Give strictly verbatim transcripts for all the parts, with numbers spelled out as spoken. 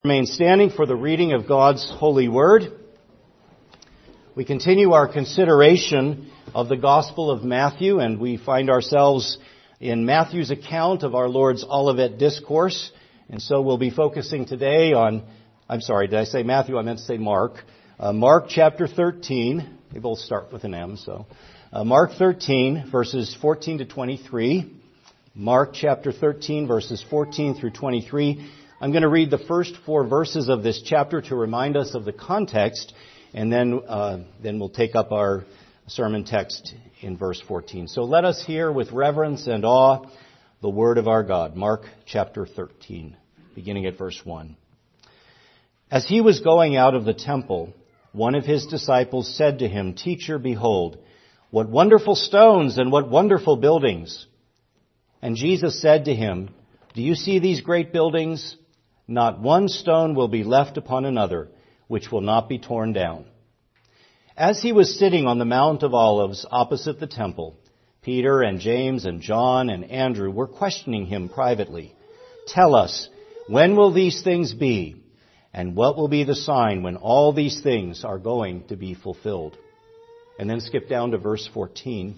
Remain standing for the reading of God's holy word. We continue our consideration of the Gospel of Matthew, and we find ourselves in Matthew's account of our Lord's Olivet Discourse. And so we'll be focusing today on, I'm sorry, did I say Matthew? I meant to say Mark. Uh, Mark chapter thirteen. They both start with an M, so. Uh, Mark thirteen, verses fourteen to twenty-three. Mark chapter thirteen, verses fourteen through twenty-three. I'm going to read the first four verses of this chapter to remind us of the context, and then uh, then we'll take up our sermon text in verse fourteen. So let us hear with reverence and awe the word of our God. Mark chapter thirteen, beginning at verse one. As he was going out of the temple, one of his disciples said to him, "Teacher, behold, what wonderful stones and what wonderful buildings." And Jesus said to him, "Do you see these great buildings? Not one stone will be left upon another, which will not be torn down." As he was sitting on the Mount of Olives opposite the temple, Peter and James and John and Andrew were questioning him privately. "Tell us, when will these things be? And what will be the sign when all these things are going to be fulfilled?" And then skip down to verse fourteen.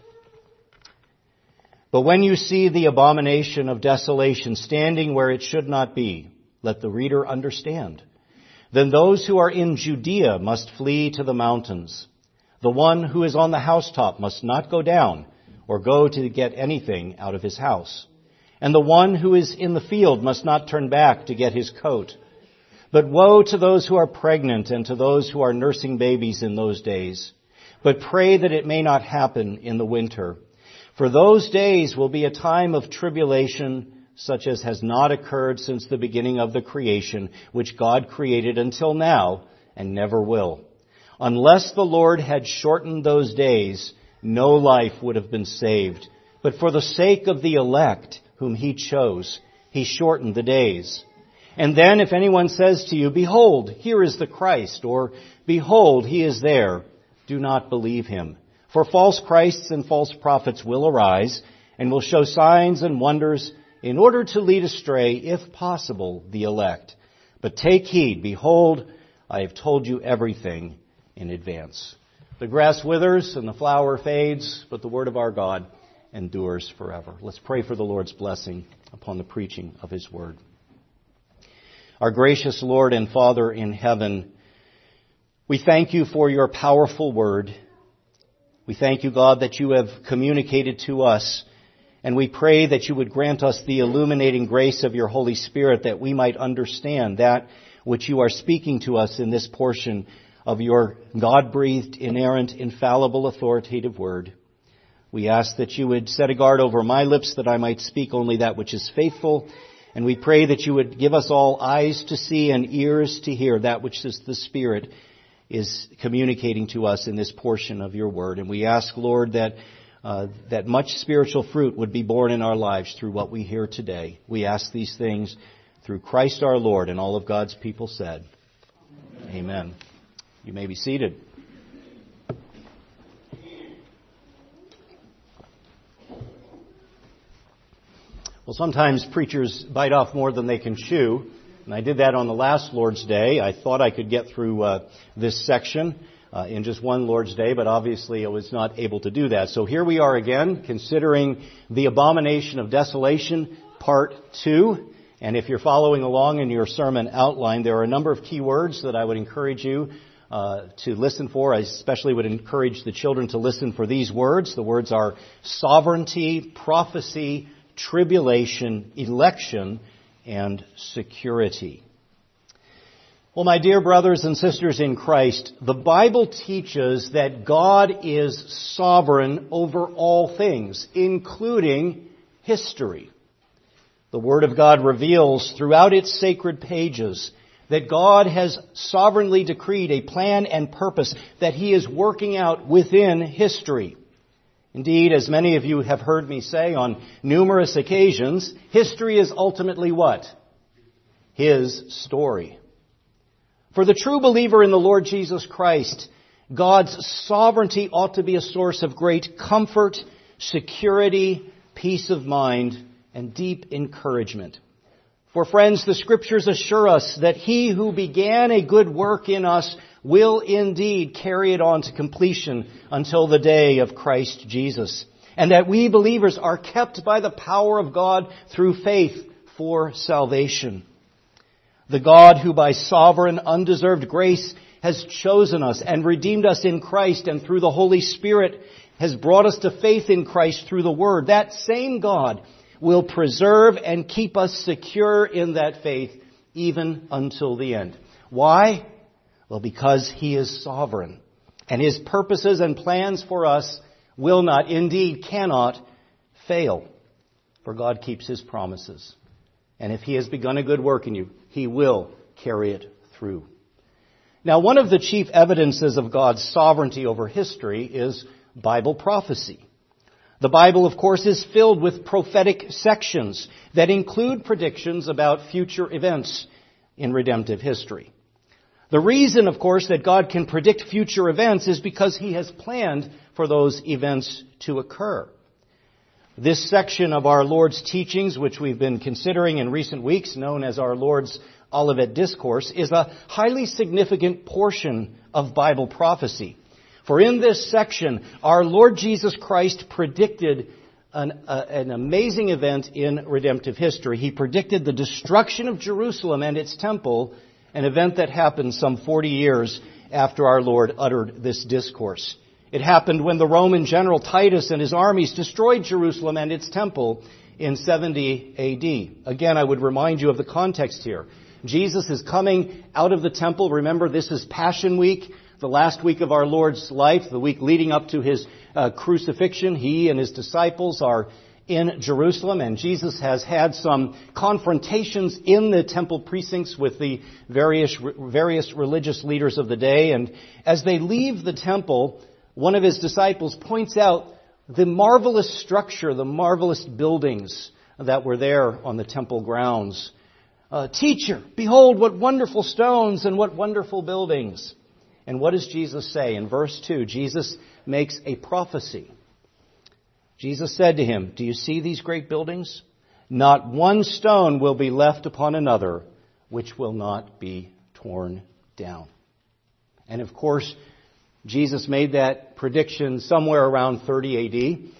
"But when you see the abomination of desolation standing where it should not be, let the reader understand. Then those who are in Judea must flee to the mountains. The one who is on the housetop must not go down or go to get anything out of his house. And the one who is in the field must not turn back to get his coat. But woe to those who are pregnant and to those who are nursing babies in those days. But pray that it may not happen in the winter. For those days will be a time of tribulation such as has not occurred since the beginning of the creation, which God created until now and never will. Unless the Lord had shortened those days, no life would have been saved. But for the sake of the elect whom he chose, he shortened the days. And then if anyone says to you, 'Behold, here is the Christ,' or 'Behold, he is there,' do not believe him. For false Christs and false prophets will arise and will show signs and wonders in order to lead astray, if possible, the elect. But take heed, behold, I have told you everything in advance." The grass withers and the flower fades, but the word of our God endures forever. Let's pray for the Lord's blessing upon the preaching of his word. Our gracious Lord and Father in heaven, we thank you for your powerful word. We thank you, God, that you have communicated to us, and we pray that you would grant us the illuminating grace of your Holy Spirit that we might understand that which you are speaking to us in this portion of your God-breathed, inerrant, infallible, authoritative word. We ask that you would set a guard over my lips that I might speak only that which is faithful, and we pray that you would give us all eyes to see and ears to hear that which is the Spirit is communicating to us in this portion of your word. And we ask, Lord, that uh, that much spiritual fruit would be born in our lives through what we hear today. We ask these things through Christ our Lord, and all of God's people said, Amen. Amen. You may be seated. Well, sometimes preachers bite off more than they can chew. And I did that on the last Lord's Day. I thought I could get through uh, this section uh, in just one Lord's Day, but obviously I was not able to do that. So here we are again, considering the abomination of desolation, part two. And if you're following along in your sermon outline, there are a number of key words that I would encourage you uh, to listen for. I especially would encourage the children to listen for these words. The words are sovereignty, prophecy, tribulation, election, and security. Well, my dear brothers and sisters in Christ, the Bible teaches that God is sovereign over all things, including history. The Word of God reveals throughout its sacred pages that God has sovereignly decreed a plan and purpose that He is working out within history. Indeed, as many of you have heard me say on numerous occasions, history is ultimately what? His story. For the true believer in the Lord Jesus Christ, God's sovereignty ought to be a source of great comfort, security, peace of mind, and deep encouragement. For friends, the Scriptures assure us that He who began a good work in us will indeed carry it on to completion until the day of Christ Jesus. And that we believers are kept by the power of God through faith for salvation. The God who by sovereign, undeserved grace has chosen us and redeemed us in Christ and through the Holy Spirit has brought us to faith in Christ through the Word. That same God will preserve and keep us secure in that faith even until the end. Why? Well, because He is sovereign. And His purposes and plans for us will not, indeed cannot, fail. For God keeps His promises. And if He has begun a good work in you, He will carry it through. Now, one of the chief evidences of God's sovereignty over history is Bible prophecy. The Bible, of course, is filled with prophetic sections that include predictions about future events in redemptive history. The reason, of course, that God can predict future events is because He has planned for those events to occur. This section of our Lord's teachings, which we've been considering in recent weeks, known as our Lord's Olivet Discourse, is a highly significant portion of Bible prophecy. For in this section, our Lord Jesus Christ predicted an, uh, an amazing event in redemptive history. He predicted the destruction of Jerusalem and its temple, an event that happened some forty years after our Lord uttered this discourse. It happened when the Roman general Titus and his armies destroyed Jerusalem and its temple in seventy A D. Again, I would remind you of the context here. Jesus is coming out of the temple. Remember, this is Passion Week, the last week of our Lord's life, the week leading up to His uh, crucifixion. He and His disciples are in Jerusalem, and Jesus has had some confrontations in the temple precincts with the various various religious leaders of the day. And as they leave the temple, one of His disciples points out the marvelous structure, the marvelous buildings that were there on the temple grounds. Uh, Teacher, behold what wonderful stones and what wonderful buildings. And what does Jesus say? In verse two, Jesus makes a prophecy. Jesus said to him, do you see these great buildings? Not one stone will be left upon another, which will not be torn down. And of course, Jesus made that prediction somewhere around thirty A D.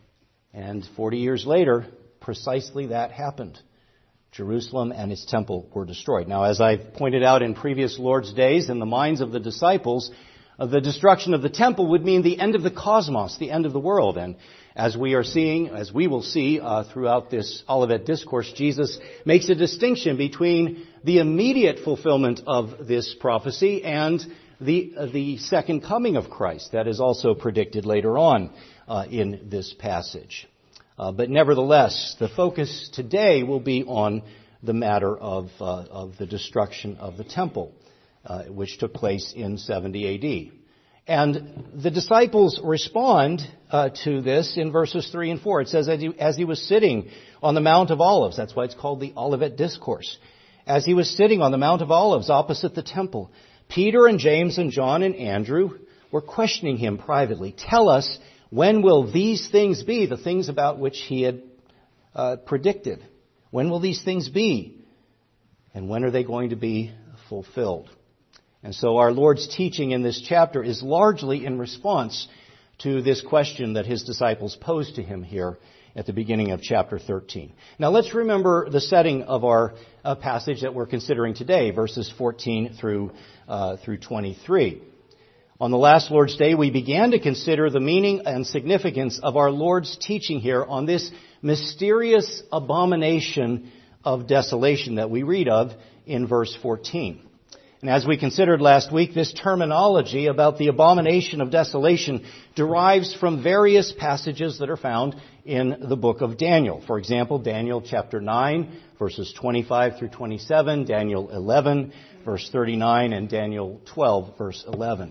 And forty years later, precisely that happened. Jerusalem and its temple were destroyed. Now, as I've pointed out in previous Lord's days, in the minds of the disciples, uh, the destruction of the temple would mean the end of the cosmos, the end of the world. And as we are seeing, as we will see uh, throughout this Olivet Discourse, Jesus makes a distinction between the immediate fulfillment of this prophecy and the uh, the second coming of Christ. That is also predicted later on uh, in this passage. Uh, but nevertheless, the focus today will be on the matter of uh, of the destruction of the temple, uh, which took place in seventy A D. And the disciples respond uh, to this in verses three and four. It says, as he, as he was sitting on the Mount of Olives, that's why it's called the Olivet Discourse. As he was sitting on the Mount of Olives opposite the temple, Peter and James and John and Andrew were questioning him privately. Tell us, when will these things be, the things about which he had uh, predicted? When will these things be? And when are they going to be fulfilled? And so our Lord's teaching in this chapter is largely in response to this question that His disciples posed to Him here at the beginning of chapter thirteen. Now let's remember the setting of our uh, passage that we're considering today, verses fourteen through, uh, through twenty-three. On the last Lord's Day, we began to consider the meaning and significance of our Lord's teaching here on this mysterious abomination of desolation that we read of in verse fourteen. And as we considered last week, this terminology about the abomination of desolation derives from various passages that are found in the book of Daniel. For example, Daniel chapter nine, verses twenty-five through twenty-seven, Daniel eleven, verse thirty-nine, and Daniel twelve, verse eleven.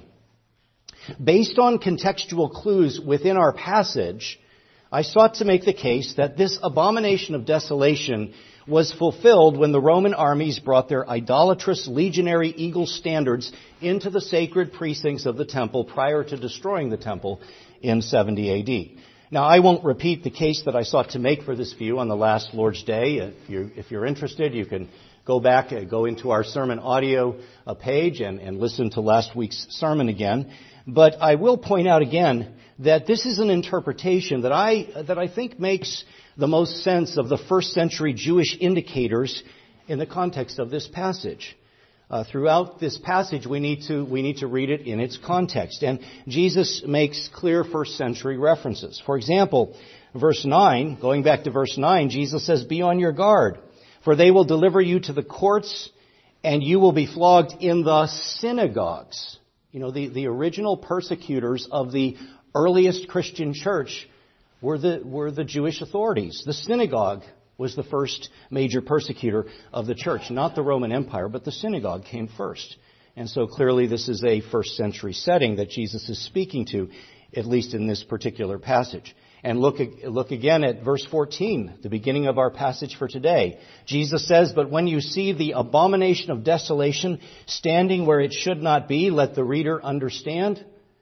Based on contextual clues within our passage, I sought to make the case that this abomination of desolation was fulfilled when the Roman armies brought their idolatrous legionary eagle standards into the sacred precincts of the temple prior to destroying the temple in seventy A D. Now, I won't repeat the case that I sought to make for this view on the last Lord's Day. If you're, if you're interested, you can go back, uh, go into our sermon audio uh, page and, and listen to last week's sermon again. But I will point out again that this is an interpretation that I, that I think makes the most sense of the first century Jewish indicators in the context of this passage. Uh, throughout this passage, we need to we need to read it in its context. And Jesus makes clear first century references. For example, verse nine, going back to verse nine, Jesus says, "Be on your guard, for they will deliver you to the courts, and you will be flogged in the synagogues." You know, the, the original persecutors of the earliest Christian church were the were the Jewish authorities. The synagogue was the first major persecutor of the church. Not the Roman Empire, but the synagogue came first. And so clearly this is a first century setting that Jesus is speaking to, at least in this particular passage. And look, look again at verse fourteen, the beginning of our passage for today. Jesus says, "But when you see the abomination of desolation standing where it should not be," let the reader understand,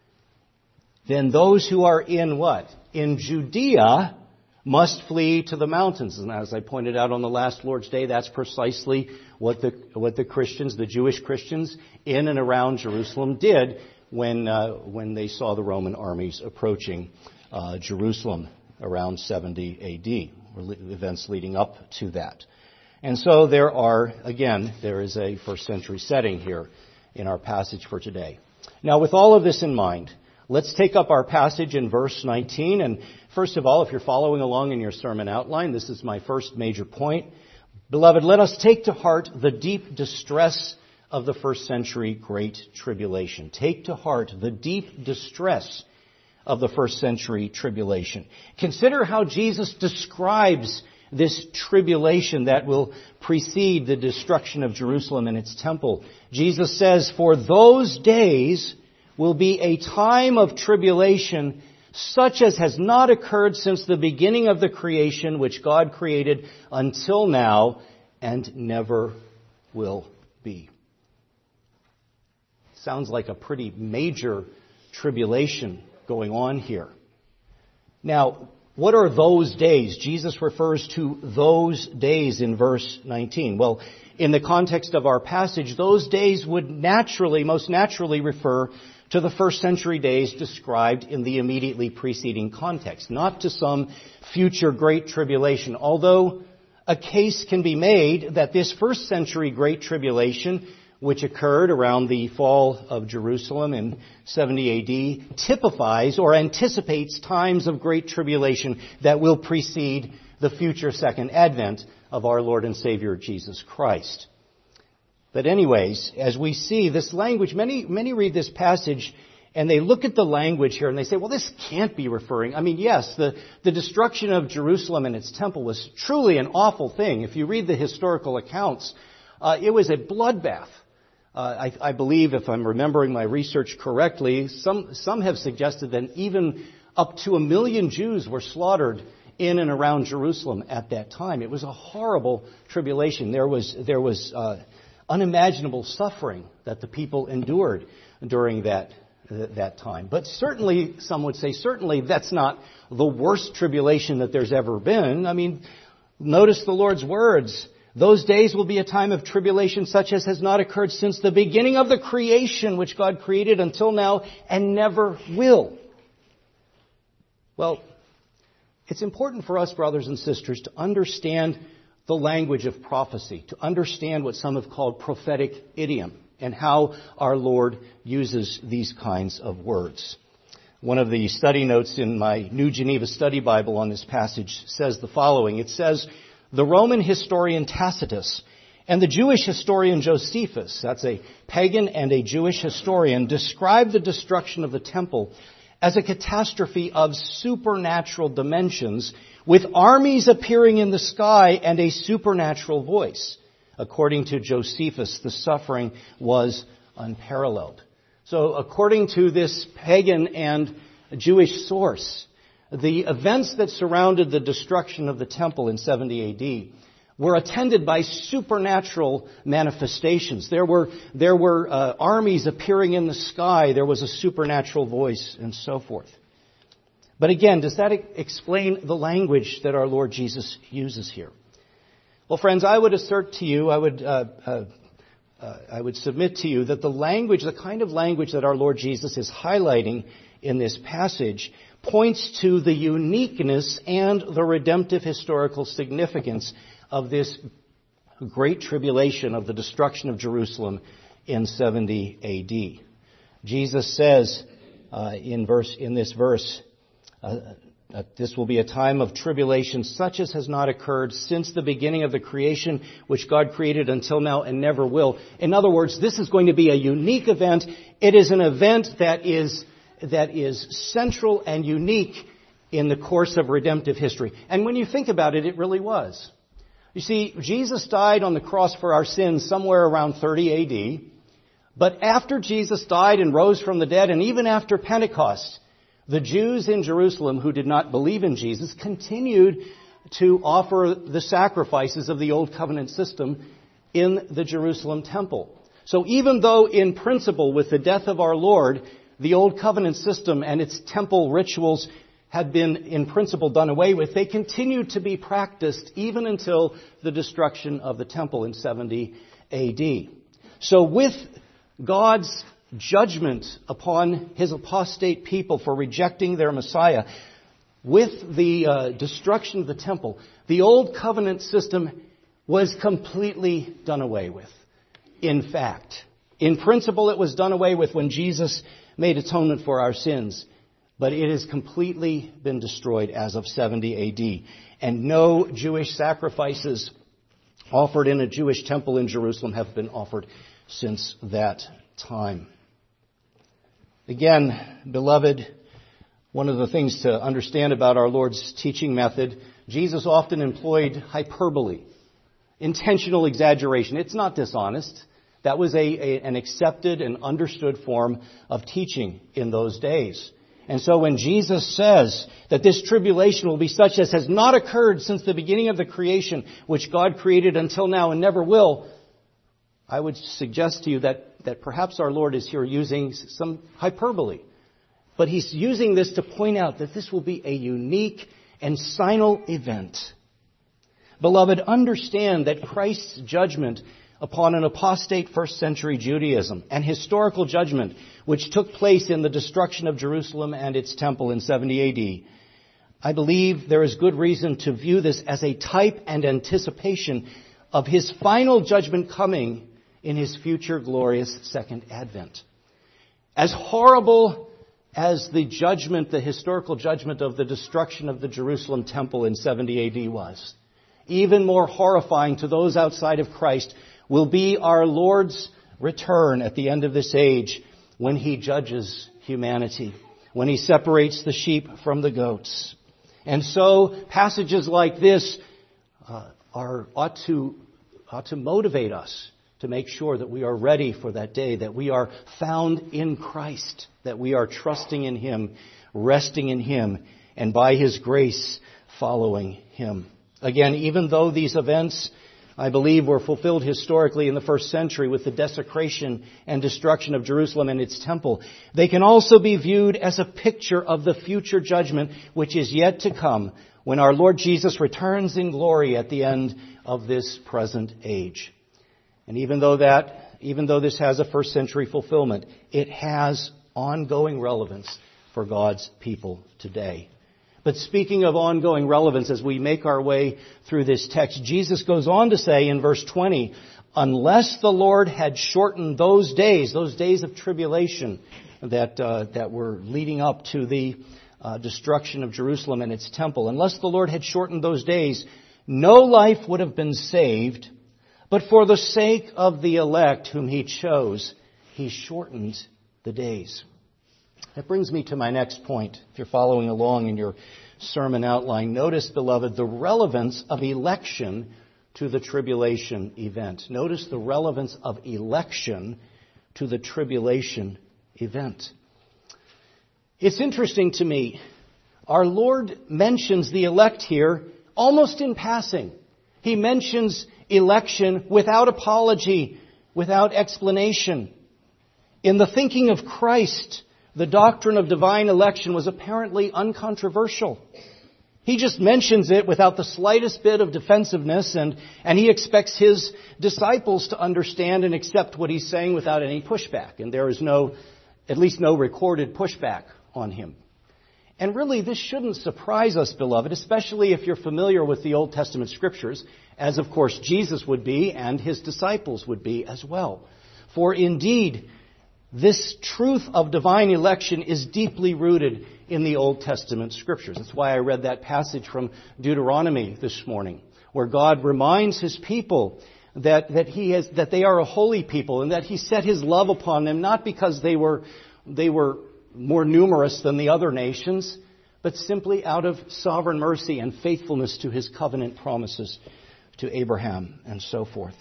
"then those who are in what? In Judea must flee to the mountains." And as I pointed out on the last Lord's Day, that's precisely what the what the Christians, the Jewish Christians in and around Jerusalem did when uh, when they saw the Roman armies approaching uh, Jerusalem around seventy A D, or events leading up to that. And so there are, again, there is a first century setting here in our passage for today. Now, with all of this in mind, let's take up our passage in verse nineteen. And first of all, if you're following along in your sermon outline, this is my first major point. Beloved, let us take to heart the deep distress of the first century Great Tribulation. Take to heart the deep distress of the first century tribulation. Consider how Jesus describes this tribulation that will precede the destruction of Jerusalem and its temple. Jesus says, "For those days will be a time of tribulation such as has not occurred since the beginning of the creation which God created until now and never will be." Sounds like a pretty major tribulation going on here. Now, what are those days? Jesus refers to those days in verse nineteen. Well, in the context of our passage, those days would naturally, most naturally refer to the first century days described in the immediately preceding context, not to some future great tribulation. Although a case can be made that this first century great tribulation, which occurred around the fall of Jerusalem in seventy A D, typifies or anticipates times of great tribulation that will precede the future second advent of our Lord and Savior Jesus Christ. But anyways, as we see this language, many many read this passage and they look at the language here and they say, well, this can't be referring. I mean, yes, the, the destruction of Jerusalem and its temple was truly an awful thing. If you read the historical accounts, uh, it was a bloodbath. Uh, I, I believe, if I'm remembering my research correctly, some some have suggested that even up to a million Jews were slaughtered in and around Jerusalem at that time. It was a horrible tribulation. There was there was uh, unimaginable suffering that the people endured during that uh, that time. But certainly, some would say, certainly that's not the worst tribulation that there's ever been. I mean, notice the Lord's words. "Those days will be a time of tribulation such as has not occurred since the beginning of the creation which God created until now and never will." Well, it's important for us, brothers and sisters, to understand the language of prophecy, to understand what some have called prophetic idiom and how our Lord uses these kinds of words. One of the study notes in my New Geneva Study Bible on this passage says the following. It says, "The Roman historian Tacitus and the Jewish historian Josephus," that's a pagan and a Jewish historian, "describe the destruction of the temple as a catastrophe of supernatural dimensions, with armies appearing in the sky and a supernatural voice. According to Josephus, the suffering was unparalleled." So according to this pagan and Jewish source, the events that surrounded the destruction of the temple in seventy A D were attended by supernatural manifestations. There were there were uh, armies appearing in the sky. There was a supernatural voice and so forth. But again, does that explain the language that our Lord Jesus uses here? Well, friends, I would assert to you, I would, uh, uh, uh, I would submit to you that the language, the kind of language that our Lord Jesus is highlighting in this passage points to the uniqueness and the redemptive historical significance of this great tribulation of the destruction of Jerusalem in seventy A D. Jesus says uh, in verse in this verse, uh, uh, this will be a time of tribulation such as has not occurred since the beginning of the creation which God created until now and never will. In other words, this is going to be a unique event. It is an event that is that is central and unique in the course of redemptive history. And when you think about it, it really was. You see, Jesus died on the cross for our sins somewhere around thirty A D. But after Jesus died and rose from the dead, and even after Pentecost, the Jews in Jerusalem who did not believe in Jesus continued to offer the sacrifices of the Old Covenant system in the Jerusalem temple. So even though in principle, with the death of our Lord, the Old Covenant system and its temple rituals had been in principle done away with, they continued to be practiced even until the destruction of the temple in seventy A D. So with God's judgment upon His apostate people for rejecting their Messiah, with the uh, destruction of the temple, the Old Covenant system was completely done away with. In fact, in principle it was done away with when Jesus made atonement for our sins. But it has completely been destroyed as of seventy A D. And no Jewish sacrifices offered in a Jewish temple in Jerusalem have been offered since that time. Again, beloved, one of the things to understand about our Lord's teaching method, Jesus often employed hyperbole, intentional exaggeration. It's not dishonest. That was a, a, an accepted and understood form of teaching in those days. And so when Jesus says that this tribulation will be such as has not occurred since the beginning of the creation, which God created until now and never will, I would suggest to you that, that perhaps our Lord is here using some hyperbole. But He's using this to point out that this will be a unique and final event. Beloved, understand that Christ's judgment upon an apostate first century Judaism and historical judgment which took place in the destruction of Jerusalem and its temple in seventy A D, I believe there is good reason to view this as a type and anticipation of His final judgment coming in His future glorious second advent. As horrible as the judgment, the historical judgment of the destruction of the Jerusalem temple in seventy A D was, even more horrifying to those outside of Christ will be our Lord's return at the end of this age when He judges humanity, when He separates the sheep from the goats. And so passages like this uh, are ought to ought to motivate us to make sure that we are ready for that day, that we are found in Christ, that we are trusting in Him, resting in Him, and by His grace following Him. Again, even though these events, I believe, were fulfilled historically in the first century with the desecration and destruction of Jerusalem and its temple, they can also be viewed as a picture of the future judgment which is yet to come when our Lord Jesus returns in glory at the end of this present age. And even though that, even though this has a first century fulfillment, it has ongoing relevance for God's people today. But speaking of ongoing relevance, as we make our way through this text, Jesus goes on to say in verse twenty, unless the Lord had shortened those days, those days of tribulation that uh, that were leading up to the uh, destruction of Jerusalem and its temple, unless the Lord had shortened those days, no life would have been saved, but for the sake of the elect whom He chose, He shortened the days. That brings me to my next point. If you're following along in your sermon outline, notice, beloved, the relevance of election to the tribulation event. Notice the relevance of election to the tribulation event. It's interesting to me. Our Lord mentions the elect here almost in passing. He mentions election without apology, without explanation. In the thinking of Christ, the doctrine of divine election was apparently uncontroversial. He just mentions it without the slightest bit of defensiveness, and, and he expects his disciples to understand and accept what he's saying without any pushback. And there is no, at least no recorded pushback on him. And really, this shouldn't surprise us, beloved, especially if you're familiar with the Old Testament Scriptures, as of course Jesus would be and his disciples would be as well. For indeed, this truth of divine election is deeply rooted in the Old Testament Scriptures. That's why I read that passage from Deuteronomy this morning, where God reminds his people that, that he has, that they are a holy people and that he set his love upon them, not because they were, they were more numerous than the other nations, but simply out of sovereign mercy and faithfulness to his covenant promises to Abraham and so forth.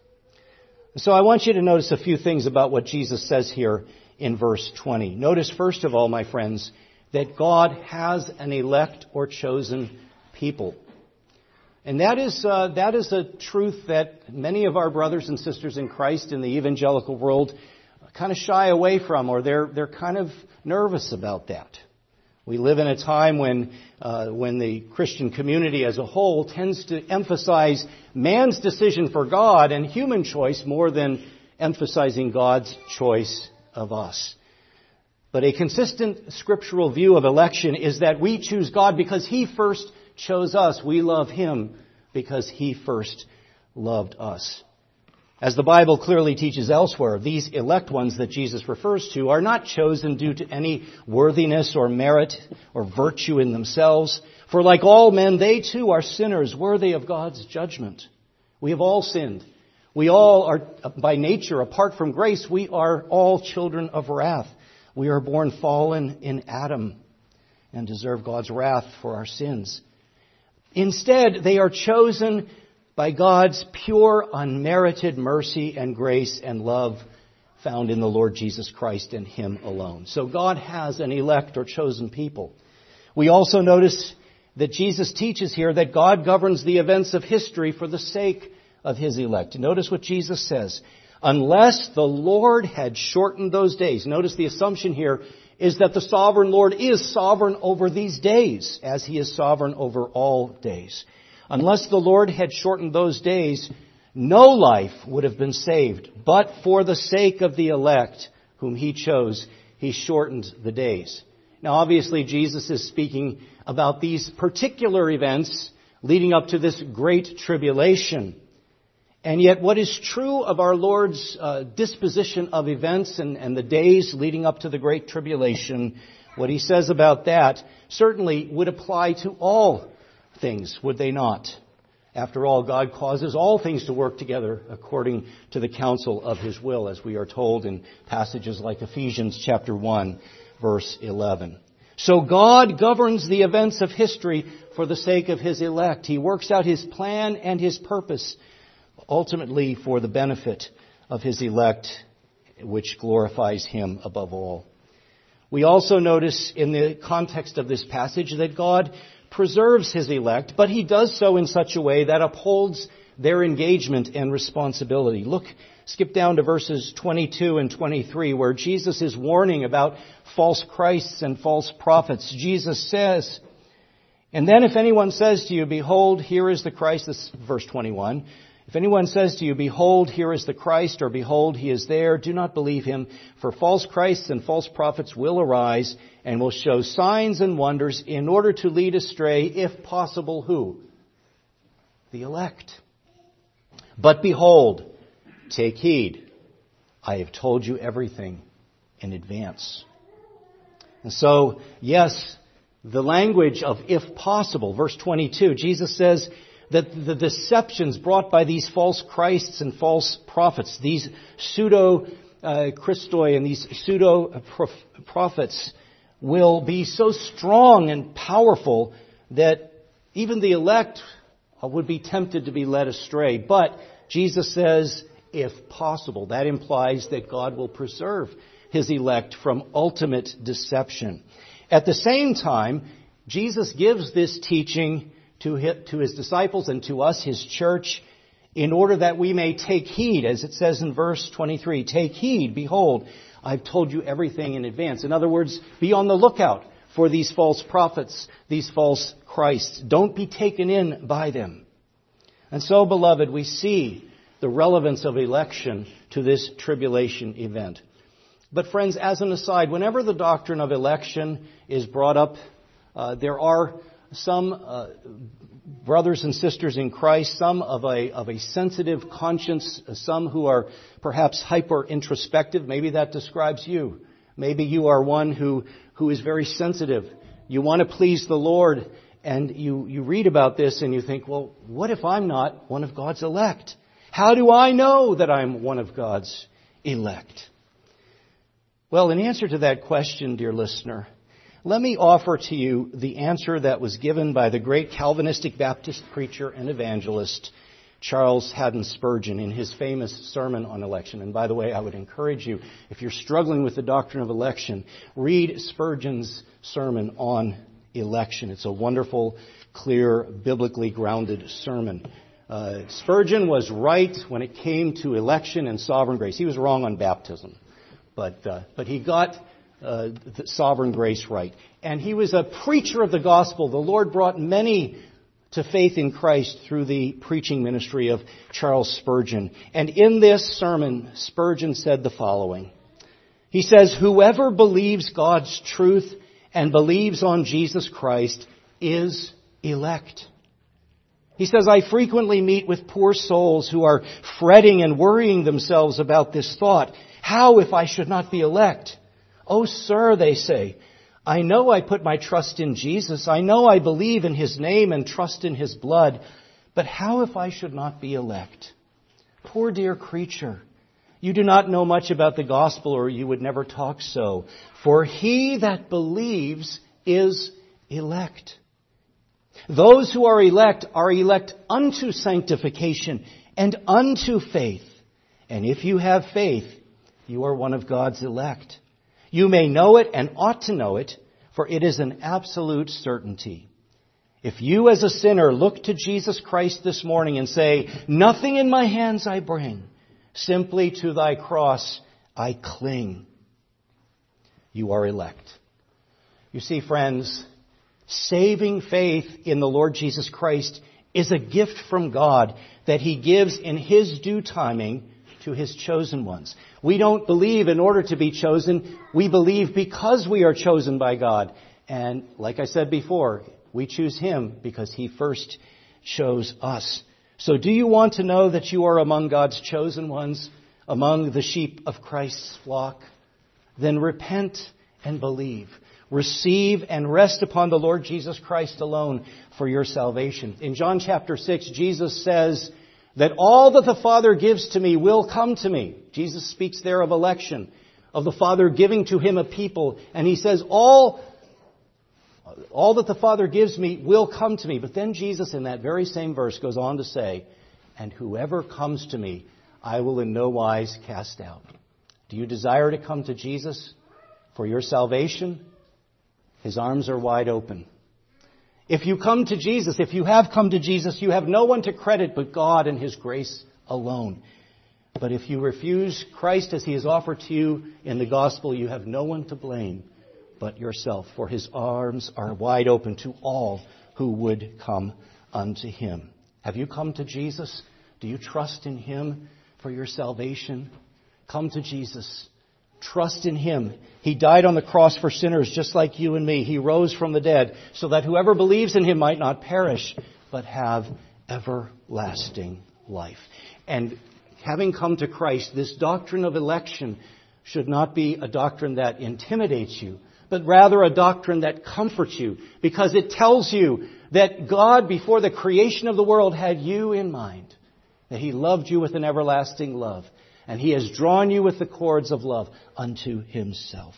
So I want you to notice a few things about what Jesus says here in verse twenty. Notice, first of all, my friends, that God has an elect or chosen people. And that is uh, that is a truth that many of our brothers and sisters in Christ in the evangelical world kind of shy away from, or they're they're kind of nervous about that. We live in a time when uh, when the Christian community as a whole tends to emphasize man's decision for God and human choice more than emphasizing God's choice of us. But a consistent scriptural view of election is that we choose God because he first chose us. We love him because he first loved us. As the Bible clearly teaches elsewhere, these elect ones that Jesus refers to are not chosen due to any worthiness or merit or virtue in themselves. For like all men, they too are sinners worthy of God's judgment. We have all sinned. We all are, by nature, apart from grace, we are all children of wrath. We are born fallen in Adam and deserve God's wrath for our sins. Instead, they are chosen by God's pure, unmerited mercy and grace and love found in the Lord Jesus Christ and him alone. So God has an elect or chosen people. We also notice that Jesus teaches here that God governs the events of history for the sake of his elect. Notice what Jesus says. Unless the Lord had shortened those days. Notice the assumption here is that the sovereign Lord is sovereign over these days, as he is sovereign over all days. Unless the Lord had shortened those days, no life would have been saved. But for the sake of the elect whom he chose, he shortened the days. Now, obviously, Jesus is speaking about these particular events leading up to this great tribulation. And yet, what is true of our Lord's uh, disposition of events and, and the days leading up to the great tribulation, what he says about that certainly would apply to all things, would they not? After all, God causes all things to work together according to the counsel of his will, as we are told in passages like Ephesians chapter one, verse eleven. So God governs the events of history for the sake of his elect. He works out his plan and his purpose, ultimately for the benefit of his elect, which glorifies him above all. We also notice in the context of this passage that God preserves his elect, but he does so in such a way that upholds their engagement and responsibility. Look, skip down to verses twenty-two and twenty-three, where Jesus is warning about false Christs and false prophets. Jesus says, and then if anyone says to you, behold, here is the Christ, this is verse twenty-one, if anyone says to you, behold, here is the Christ, or behold, he is there, do not believe him, for false Christs and false prophets will arise and will show signs and wonders in order to lead astray, if possible, who? The elect. But behold, take heed, I have told you everything in advance. And so, yes, the language of if possible, verse twenty-two, Jesus says that the deceptions brought by these false Christs and false prophets, these pseudo uh, Christoi and these pseudo prophets, will be so strong and powerful that even the elect would be tempted to be led astray. But Jesus says, if possible, that implies that God will preserve his elect from ultimate deception. At the same time, Jesus gives this teaching to his disciples and to us, his church, in order that we may take heed, as it says in verse twenty-three, take heed, behold, I've told you everything in advance. In other words, be on the lookout for these false prophets, these false Christs. Don't be taken in by them. And so, beloved, we see the relevance of election to this tribulation event. But friends, as an aside, whenever the doctrine of election is brought up, uh, there are some uh, brothers and sisters in Christ, some of a, of a sensitive conscience, some who are perhaps hyper-introspective. Maybe that describes you. Maybe you are one who, who is very sensitive. You want to please the Lord, and you, you read about this and you think, well, what if I'm not one of God's elect? How do I know that I'm one of God's elect? Well, in answer to that question, dear listener, let me offer to you the answer that was given by the great Calvinistic Baptist preacher and evangelist, Charles Haddon Spurgeon, in his famous sermon on election. And by the way, I would encourage you, if you're struggling with the doctrine of election, read Spurgeon's sermon on election. It's a wonderful, clear, biblically grounded sermon. Uh, Spurgeon was right when it came to election and sovereign grace. He was wrong on baptism, but uh, but he got uh, the sovereign grace right. And he was a preacher of the gospel. The Lord brought many to faith in Christ through the preaching ministry of Charles Spurgeon. And in this sermon, Spurgeon said the following. He says, "Whoever believes God's truth and believes on Jesus Christ is elect." He says, "I frequently meet with poor souls who are fretting and worrying themselves about this thought. How if I should not be elect? Oh, sir," they say, "I know I put my trust in Jesus. I know I believe in His name and trust in His blood. But how if I should not be elect? Poor dear creature, you do not know much about the gospel, or you would never talk so. For he that believes is elect. Those who are elect are elect unto sanctification and unto faith. And if you have faith, you are one of God's elect. You may know it and ought to know it, for it is an absolute certainty. If you as a sinner look to Jesus Christ this morning and say, 'Nothing in my hands I bring, simply to thy cross I cling,' you are elect." You see, friends, saving faith in the Lord Jesus Christ is a gift from God that He gives in His due timing to His chosen ones. We don't believe in order to be chosen. We believe because we are chosen by God. And like I said before, we choose Him because He first chose us. So do you want to know that you are among God's chosen ones, among the sheep of Christ's flock? Then repent and believe. Receive and rest upon the Lord Jesus Christ alone for your salvation. In John chapter six, Jesus says that all that the Father gives to me will come to me. Jesus speaks there of election, of the Father giving to Him a people. And He says, all, all that the Father gives me will come to me. But then Jesus, in that very same verse, goes on to say, "And whoever comes to me, I will in no wise cast out." Do you desire to come to Jesus for your salvation? His arms are wide open. If you come to Jesus, if you have come to Jesus, you have no one to credit but God and His grace alone. But if you refuse Christ as He is offered to you in the gospel, you have no one to blame but yourself, for His arms are wide open to all who would come unto Him. Have you come to Jesus? Do you trust in Him for your salvation? Come to Jesus. Trust in Him. He died on the cross for sinners just like you and me. He rose from the dead so that whoever believes in Him might not perish, but have everlasting life. And having come to Christ, this doctrine of election should not be a doctrine that intimidates you, but rather a doctrine that comforts you, because it tells you that God, before the creation of the world, had you in mind, that He loved you with an everlasting love. And He has drawn you with the cords of love unto Himself.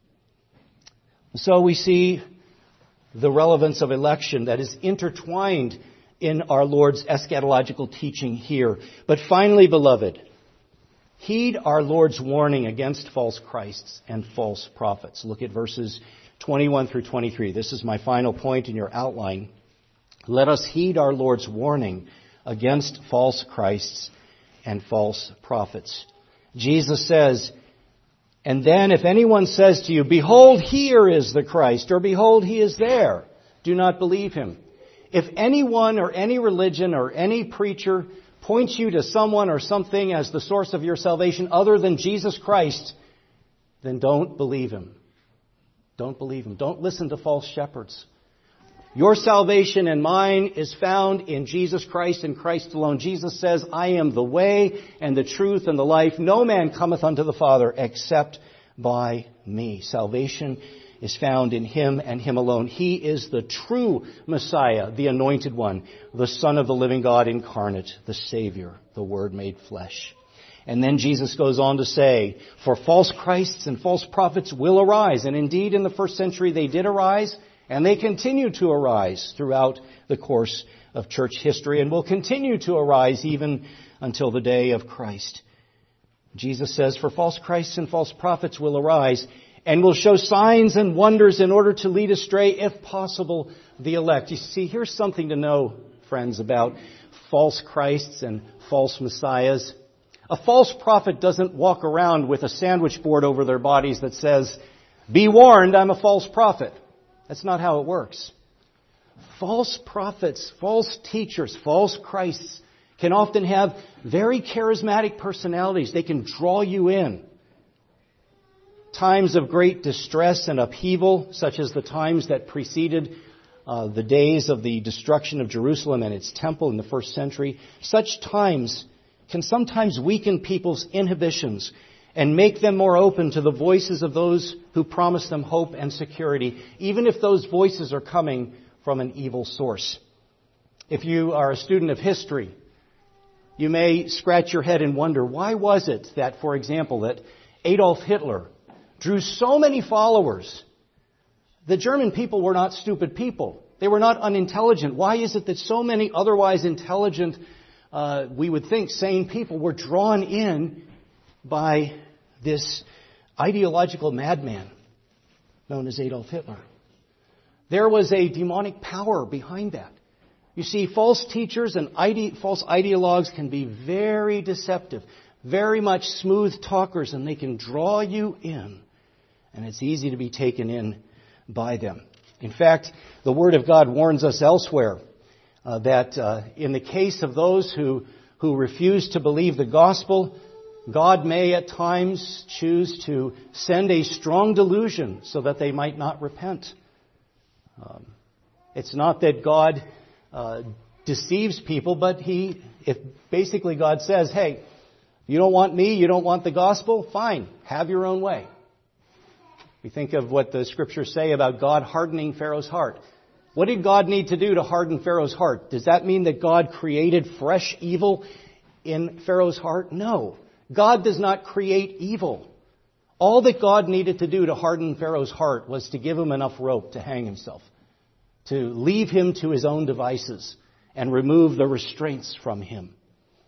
So we see the relevance of election that is intertwined in our Lord's eschatological teaching here. But finally, beloved, heed our Lord's warning against false Christs and false prophets. Look at verses twenty-one through twenty-three. This is my final point in your outline. Let us heed our Lord's warning against false Christs and false prophets. Jesus says, and then if anyone says to you, behold, here is the Christ, or behold, he is there, do not believe him. If anyone or any religion or any preacher points you to someone or something as the source of your salvation other than Jesus Christ, then don't believe him. Don't believe him. Don't listen to false shepherds. Your salvation and mine is found in Jesus Christ and Christ alone. Jesus says, I am the way and the truth and the life. No man cometh unto the Father except by me. Salvation is found in him and him alone. He is the true Messiah, the anointed one, the Son of the living God incarnate, the Savior, the Word made flesh. And then Jesus goes on to say, for false Christs and false prophets will arise. And indeed, in the first century they did arise, and they continue to arise throughout the course of church history, and will continue to arise even until the day of Christ. Jesus says, for false Christs and false prophets will arise, and will show signs and wonders in order to lead astray, if possible, the elect. You see, here's something to know, friends, about false Christs and false Messiahs. A false prophet doesn't walk around with a sandwich board over their bodies that says, be warned, I'm a false prophet. That's not how it works. False prophets, false teachers, false Christs can often have very charismatic personalities. They can draw you in. Times of great distress and upheaval, such as the times that preceded uh, the days of the destruction of Jerusalem and its temple in the first century, such times can sometimes weaken people's inhibitions and make them more open to the voices of those who promise them hope and security, even if those voices are coming from an evil source. If you are a student of history, you may scratch your head and wonder, why was it that, for example, that Adolf Hitler drew so many followers? The German people were not stupid people. They were not unintelligent. Why is it that so many otherwise intelligent, uh, we would think sane people were drawn in by this ideological madman known as Adolf Hitler? There was a demonic power behind that. You see, false teachers and ide- false ideologues can be very deceptive, very much smooth talkers, and they can draw you in. And it's easy to be taken in by them. In fact, the Word of God warns us elsewhere uh, that uh, in the case of those who, who refuse to believe the gospel, God may at times choose to send a strong delusion so that they might not repent. Um, it's not that God uh, deceives people, but He, if basically God says, hey, you don't want me, you don't want the gospel, fine, have your own way. We think of what the Scriptures say about God hardening Pharaoh's heart. What did God need to do to harden Pharaoh's heart? Does that mean that God created fresh evil in Pharaoh's heart? No. God does not create evil. All that God needed to do to harden Pharaoh's heart was to give him enough rope to hang himself, to leave him to his own devices and remove the restraints from him.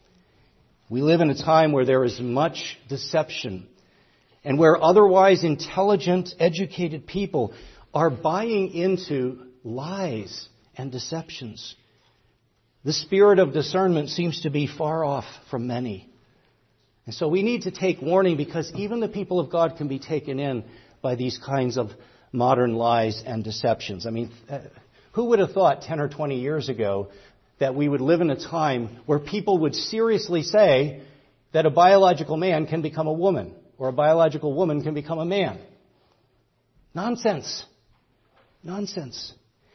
We live in a time where there is much deception and where otherwise intelligent, educated people are buying into lies and deceptions. The spirit of discernment seems to be far off from many. And so we need to take warning, because even the people of God can be taken in by these kinds of modern lies and deceptions. I mean, who would have thought ten or twenty years ago that we would live in a time where people would seriously say that a biological man can become a woman, or a biological woman can become a man? Nonsense. Nonsense.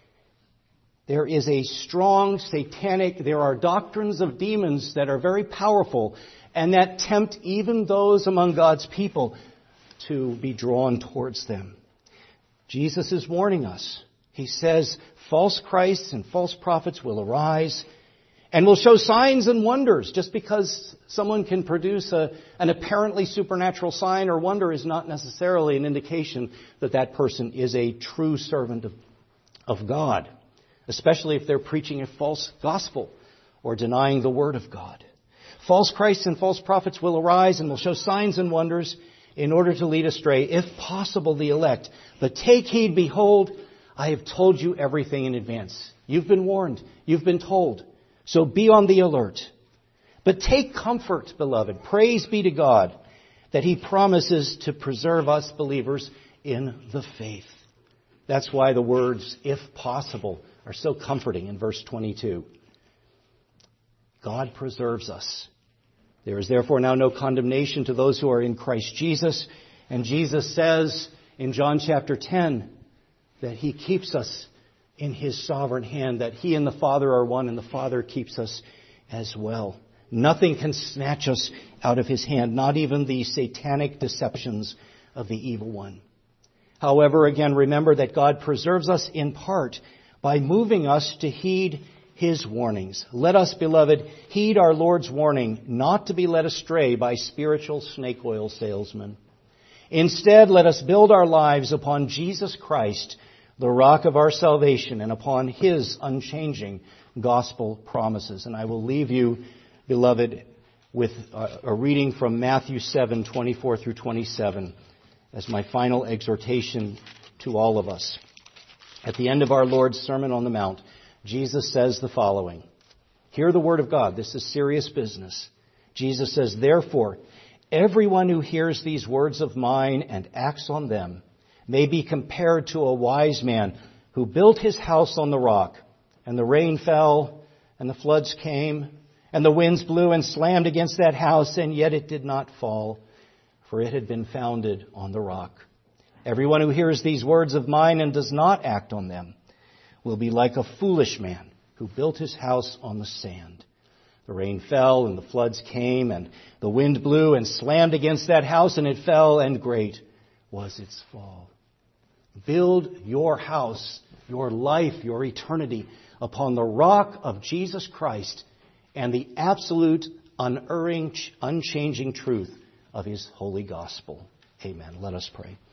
There is a strong satanic, there are doctrines of demons that are very powerful and that tempt even those among God's people to be drawn towards them. Jesus is warning us. He says, false Christs and false prophets will arise and will show signs and wonders. Just because someone can produce a, an apparently supernatural sign or wonder is not necessarily an indication that that person is a true servant of, of God, especially if they're preaching a false gospel or denying the Word of God. False Christs and false prophets will arise and will show signs and wonders in order to lead astray, if possible, the elect. But take heed, behold, I have told you everything in advance. You've been warned. You've been told. So be on the alert. But take comfort, beloved. Praise be to God that He promises to preserve us believers in the faith. That's why the words, if possible, are so comforting in verse twenty-two. God preserves us. There is therefore now no condemnation to those who are in Christ Jesus. And Jesus says in John chapter ten that He keeps us in His sovereign hand, that He and the Father are one, and the Father keeps us as well. Nothing can snatch us out of His hand, not even the satanic deceptions of the evil one. However, again, remember that God preserves us in part by moving us to heed His warnings. Let us, beloved, heed our Lord's warning not to be led astray by spiritual snake oil salesmen. Instead, let us build our lives upon Jesus Christ, the rock of our salvation, and upon His unchanging gospel promises. And I will leave you, beloved, with a reading from Matthew seven, twenty-four through twenty-seven as my final exhortation to all of us. At the end of our Lord's Sermon on the Mount, Jesus says the following. Hear the word of God. This is serious business. Jesus says, therefore, everyone who hears these words of mine and acts on them may be compared to a wise man who built his house on the rock. And the rain fell, and the floods came, and the winds blew and slammed against that house, and yet it did not fall, for it had been founded on the rock. Everyone who hears these words of mine and does not act on them will be like a foolish man who built his house on the sand. The rain fell, and the floods came, and the wind blew and slammed against that house, and it fell, and great was its fall. Build your house, your life, your eternity upon the rock of Jesus Christ and the absolute, unerring, unchanging truth of His holy gospel. Amen. Let us pray.